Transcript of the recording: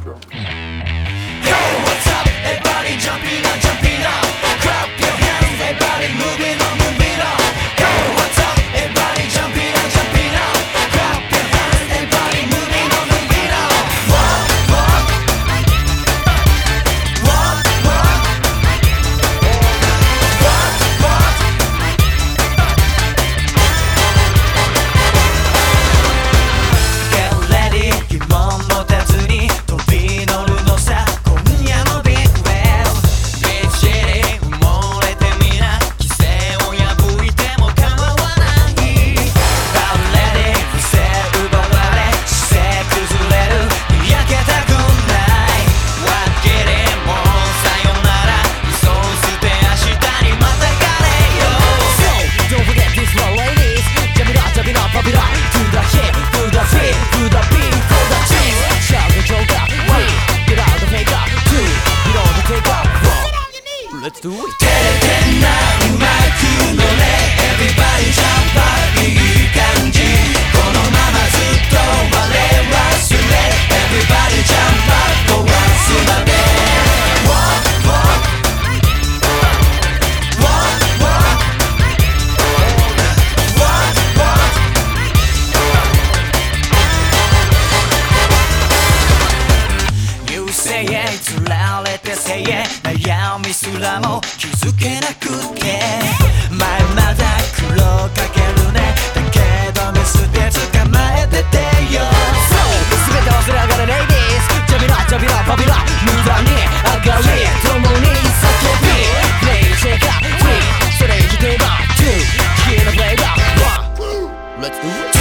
what's up? Everybody jumping up, jumping up. Clap your hands, everybody moving on, moving on. Yo, what's up? Everybody jumping up, jumping up. Clap your hands, everybody moving on, moving on. Walk, walk. Walk, walk. Walk, walk. Get ready, 疑問持たずに飛び乗るのさ、今夜のビッグウェーブ。びっしり埋もれてみな、規制を破いても構わない。I'm ready、不正奪われ、姿勢崩れる、焼けたくない。What get it、もうさよなら、理想捨て明日にまたがれよ。So don't forget this my ladies、jump it up jump it up pop it up to the hip to the beat to the beat for the cheese。シャウトジョーカー We get out the fake up Two get on the take up One Let's do it。照れてんなうまく乗れ Everybody jump up いい感じ、このままずっと我忘れ Everybody jump up 壊すまで Walk walk Walk walk Walk walk You say it 釣られてせいえ悩みすらも気づけなくて前まだ苦労かけるねだけど見捨て捕まえててよ So 全て忘れ上がる ladies Jump it up jump it up pop it up 無駄に上がり共に叫び Play shake up 3それ以上定番2消えな play up 1 Let's do it